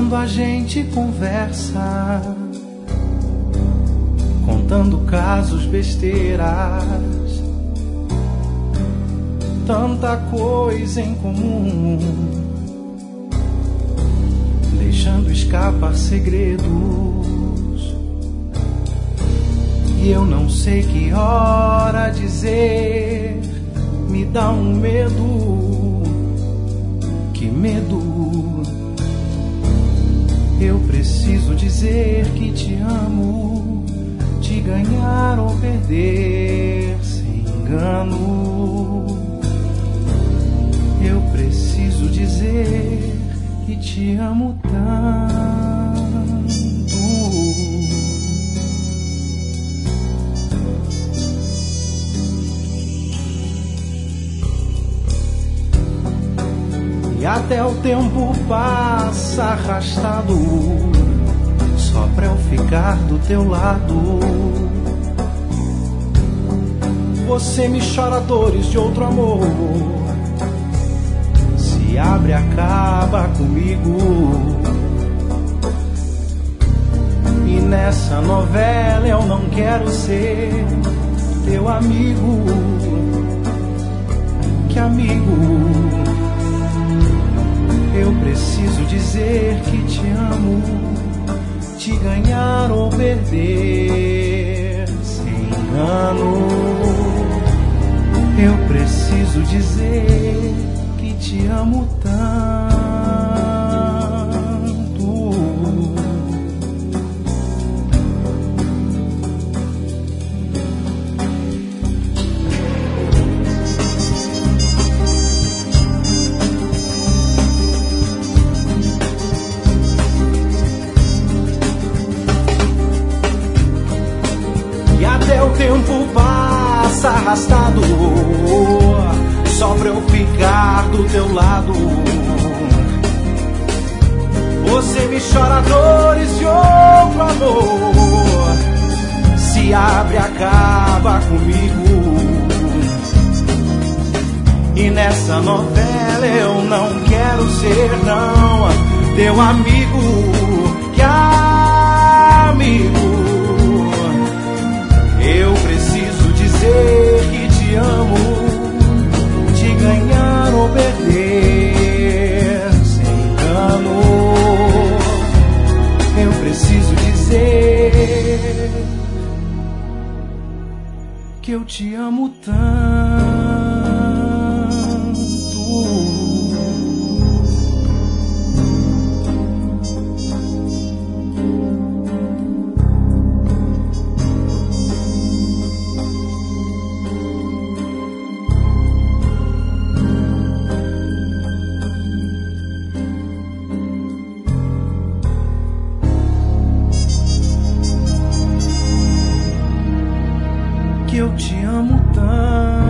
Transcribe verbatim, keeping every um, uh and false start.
quando a gente conversa, contando casos, besteiras, tanta coisa em comum, deixando escapar segredos. E eu não sei que hora dizer, me dá um medo, que medo. Eu preciso dizer que te amo, te ganhar ou perder sem engano. Eu preciso dizer que te amo tanto. E até o tempo passa arrastado, só pra eu ficar do teu lado. Você me chora dores de outro amor, se abre, acaba comigo. E nessa novela eu não quero ser teu amigo. Que amigo? Eu preciso dizer que te amo, te ganhar ou perder sem engano. Eu preciso dizer que te amo tanto. O tempo passa arrastado, só pra eu ficar do teu lado. Você me chora dores de outro amor, se abre, acaba comigo. E nessa novela eu não quero ser não teu amigo. Que amigo? Eu preciso dizer que te amo, te ganhar ou perder sem engano. Eu preciso dizer que eu te amo tanto. Que eu te amo tanto.